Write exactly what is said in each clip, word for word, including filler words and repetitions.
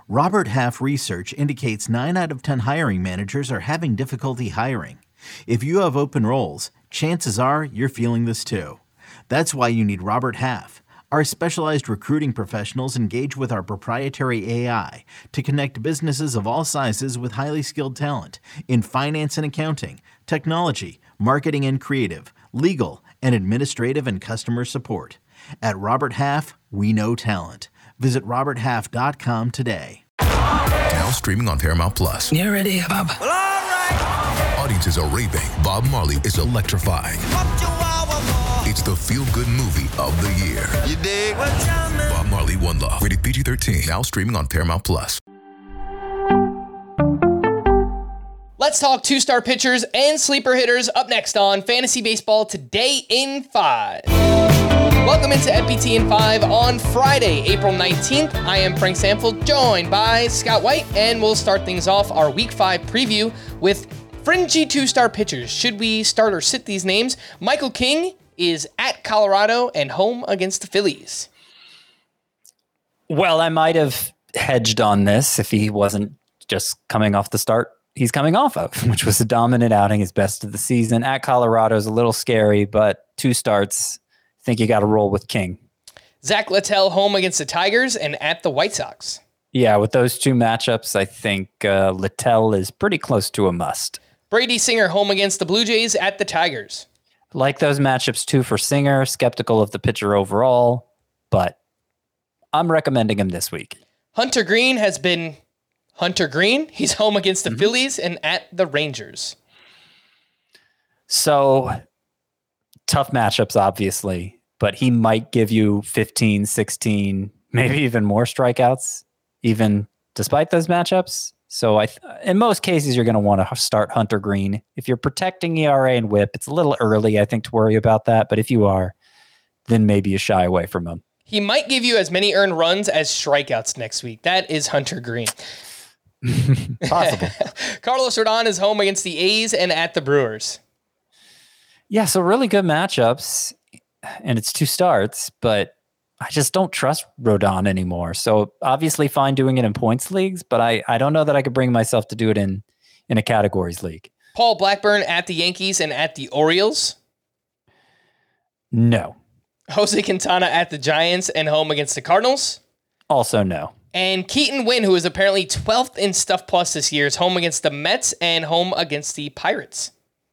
Robert Half research indicates nine out of ten hiring managers are having difficulty hiring. If you have open roles, chances are you're feeling this too. That's why you need Robert Half. Our specialized recruiting professionals engage with our proprietary A I to connect businesses of all sizes with highly skilled talent in finance and accounting, technology, marketing and creative, legal, and administrative and customer support. At Robert Half, we know talent. Visit robert half dot com today. Now streaming on Paramount Plus. You ready, Bob? Well, all right. Audiences are raving. Bob Marley is electrifying. It's the feel-good movie of the year. You dig? Bob Marley, One Love. Rated P G thirteen. Now streaming on Paramount Plus. Let's talk two-star pitchers and sleeper hitters up next on Fantasy Baseball Today in five. Welcome into F B T in five on Friday, April nineteenth. I am Frank Sample, joined by Scott White, and we'll start things off our Week five preview with fringy two-star pitchers. Should we start or sit these names? Michael King is at Colorado and home against the Phillies. Well, I might have hedged on this if he wasn't just coming off the start he's coming off of, which was a dominant outing, his best of the season. At Colorado is a little scary, but two starts, I think you got to roll with King. Zach Littell home against the Tigers and at the White Sox. Yeah, with those two matchups, I think uh, Littell is pretty close to a must. Brady Singer home against the Blue Jays at the Tigers. Like those matchups too for Singer, skeptical of the pitcher overall, but I'm recommending him this week. Hunter Green has been Hunter Green. He's home against the mm-hmm. Phillies and at the Rangers. So tough matchups, obviously, but he might give you fifteen, sixteen, maybe even more strikeouts, even despite those matchups. So I, th- in most cases, you're going to want to start Hunter Green. If you're protecting E R A and whip, it's a little early, I think, to worry about that. But if you are, then maybe you shy away from him. He might give you as many earned runs as strikeouts next week. That is Hunter Green. Possible. Carlos Rodon is home against the A's and at the Brewers. Yeah, so really good matchups, and it's two starts, but I just don't trust Rodon anymore. So obviously fine doing it in points leagues, but I, I don't know that I could bring myself to do it in, in a categories league. Paul Blackburn at the Yankees and at the Orioles. No. Jose Quintana at the Giants and home against the Cardinals. Also no. And Keaton Winn, who is apparently twelfth in Stuff Plus this year, is home against the Mets and home against the Pirates.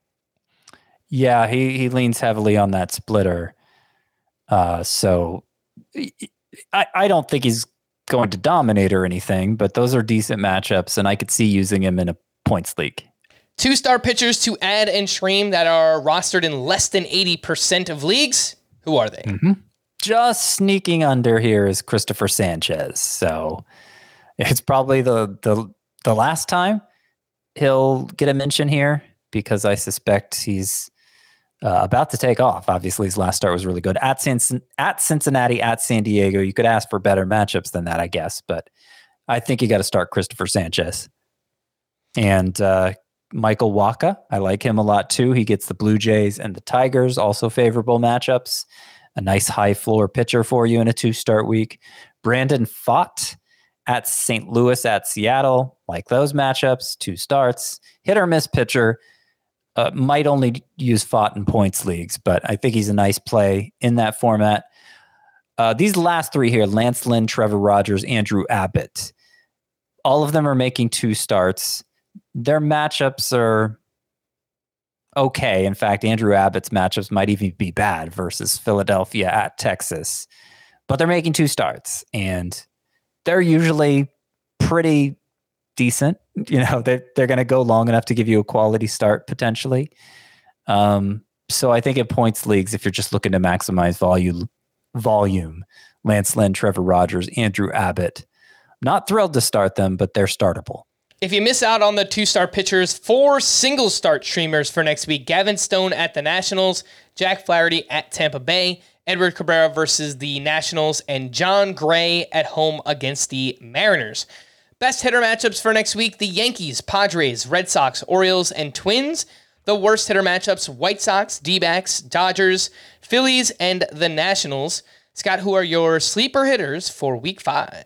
Yeah, he, he leans heavily on that splitter. Uh, so... I, I don't think he's going to dominate or anything, but those are decent matchups, and I could see using him in a points league. Two-star pitchers to add and stream that are rostered in less than eighty percent of leagues. Who are they? Mm-hmm. Just sneaking under here is Christopher Sanchez. So it's probably the the the last time he'll get a mention here because I suspect he's Uh, about to take off. Obviously, his last start was really good. At, Cincin- at Cincinnati, at San Diego, you could ask for better matchups than that, I guess. But I think you got to start Christopher Sanchez. And uh, Michael Wacha, I like him a lot too. He gets the Blue Jays and the Tigers, also favorable matchups. A nice high floor pitcher for you in a two-start week. Brandon Pfaadt at Saint Louis, at Seattle. Like those matchups, two starts. Hit or miss pitcher. Uh, might only use Pfaadt in points leagues, but I think he's a nice play in that format. Uh, these last three here, Lance Lynn, Trevor Rogers, Andrew Abbott, all of them are making two starts. Their matchups are okay. In fact, Andrew Abbott's matchups might even be bad versus Philadelphia at Texas, but they're making two starts, and they're usually pretty decent. You know, they're, they're going to go long enough to give you a quality start potentially. Um, so I think in points leagues, if you're just looking to maximize volume, volume, Lance Lynn, Trevor Rogers, Andrew Abbott, not thrilled to start them, but they're startable. If you miss out on the two-star pitchers, four single-start streamers for next week. Gavin Stone at the Nationals, Jack Flaherty at Tampa Bay, Edward Cabrera versus the Nationals, and John Gray at home against the Mariners. Best hitter matchups for next week, the Yankees, Padres, Red Sox, Orioles, and Twins. The worst hitter matchups, White Sox, D-backs, Dodgers, Phillies, and the Nationals. Scott, who are your sleeper hitters for week five?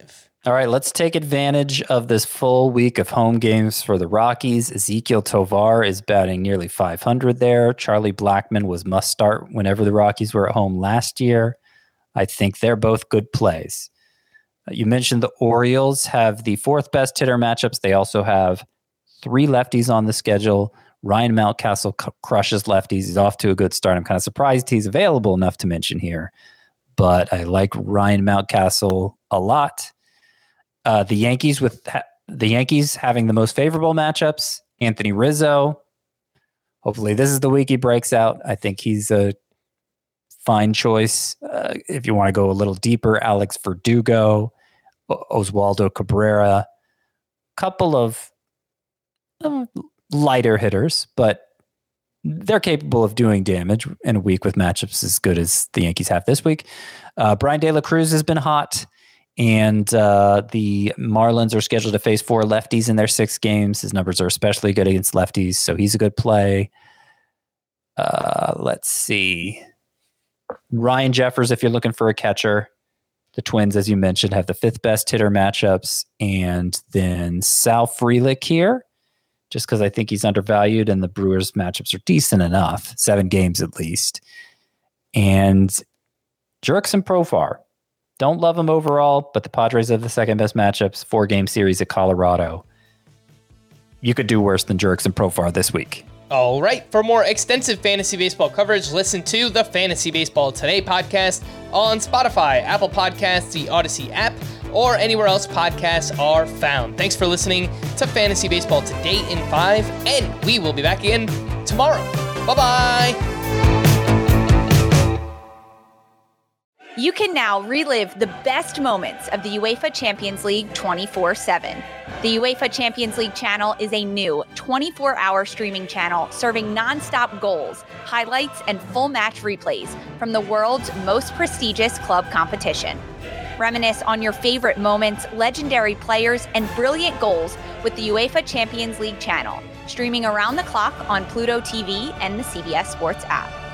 All right, let's take advantage of this full week of home games for the Rockies. Ezequiel Tovar is batting nearly five hundred there. Charlie Blackmon was must start whenever the Rockies were at home last year. I think they're both good plays. You mentioned the Orioles have the fourth best hitter matchups. They also have three lefties on the schedule. Ryan Mountcastle c- crushes lefties. He's off to a good start. I'm kind of surprised he's available enough to mention here, but I like Ryan Mountcastle a lot. Uh, the Yankees with ha- the Yankees having the most favorable matchups. Anthony Rizzo. Hopefully this is the week he breaks out. I think he's a fine choice. Uh, if you want to go a little deeper, Alex Verdugo, o- Oswaldo Cabrera, couple of um, lighter hitters, but they're capable of doing damage in a week with matchups as good as the Yankees have this week. Uh, Brian De La Cruz has been hot. And uh, the Marlins are scheduled to face four lefties in their six games. His numbers are especially good against lefties, so he's a good play. Uh, let's see. Ryan Jeffers, if you're looking for a catcher. The Twins, as you mentioned, have the fifth best hitter matchups. And then Sal Frelick here, just because I think he's undervalued and the Brewers matchups are decent enough. Seven games at least. And Jurickson Profar. Don't love him overall, but the Padres have the second best matchups, four-game series at Colorado. You could do worse than Jurickson Profar this week. All right. For more extensive fantasy baseball coverage, listen to the Fantasy Baseball Today podcast on Spotify, Apple Podcasts, the Odyssey app, or anywhere else podcasts are found. Thanks for listening to Fantasy Baseball Today in five, and we will be back again tomorrow. Bye-bye. You can now relive the best moments of the UEFA Champions League twenty-four seven. The UEFA Champions League channel is a new twenty-four hour streaming channel serving nonstop goals, highlights, and full match replays from the world's most prestigious club competition. Reminisce on your favorite moments, legendary players, and brilliant goals with the UEFA Champions League channel, streaming around the clock on Pluto T V and the C B S Sports app.